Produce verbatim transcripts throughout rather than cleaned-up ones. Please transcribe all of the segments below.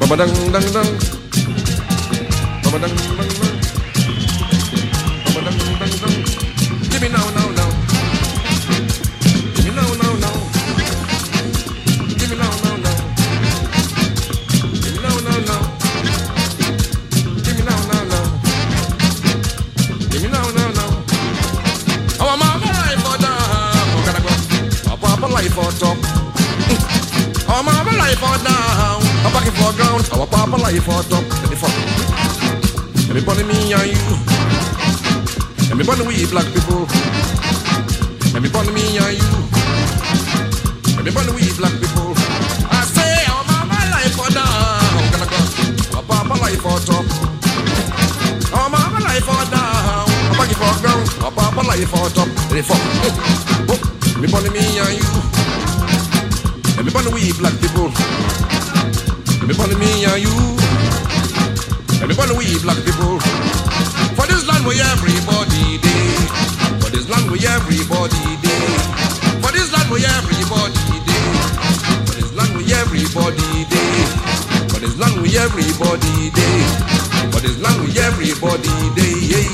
Baba dang dang dang. Baba dang dang dang. Baba dang dang dang. Give me now, now, now. Give me now, now, now. Give me now, now, now. Give me now, now, now. Give me now, now, now. Give me now, now, now. Our mama life for down. Oh, gotta go. Our papa life for top. Our mama life for down. Our back for ground. Our papa life for top. Let me fuck. Everybody me and you. Everybody we black people. Everybody me and you. Everybody we black people. I say our mama life for down. Gonna go. Our papa life for top. Our mama life for down. Our back for ground. Our papa life for top. Let me fuck. Everybody me and you. Everybody we black people. Everybody me and you. Everybody we black people. For this land we everybody day. For this land we everybody day. For this land we everybody day. For this land we everybody day. For this land we everybody day. For this land we everybody day.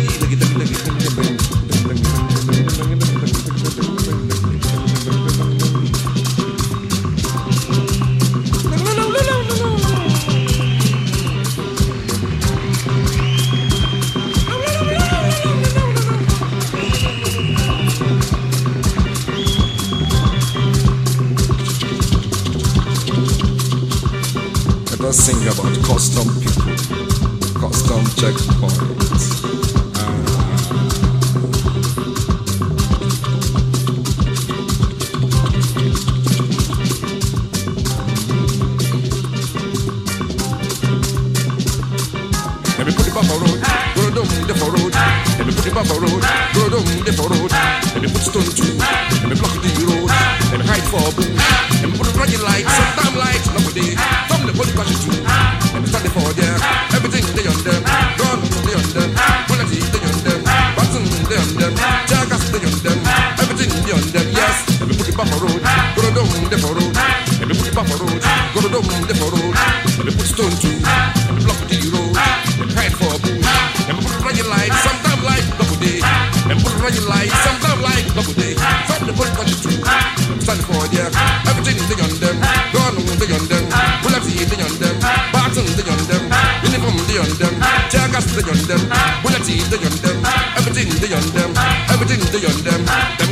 Let us sing about custom people, custom checkpoints. Let me put the buffer road, go down the for road. Let me put the buffer road, go down the for road. Let me put stone too, let me block the road. Let me hide for boo. Let me put the running lights, sometime lights, nobody. From the body passion too. Let me stand there for there. Everything they on them, gone they on them. Quality they on them, button they on them, jackets they on them. Everything they on them, yes. Let me put the buffer road, go down the for road. Let me put the buffer road, go down the for road. Let me put stone too, let me block the road. Let me hide for a bush. Let me put the running lights, sometime light, double day. Let me put the running lights, sometime light, double day. From the body passion too. Let me stand there for there. Everything they on them, gone they on them. Quality they on them, button they on them. Uniform they on them, jackets they on them. Quality they on them, everything they on them, everything they on them.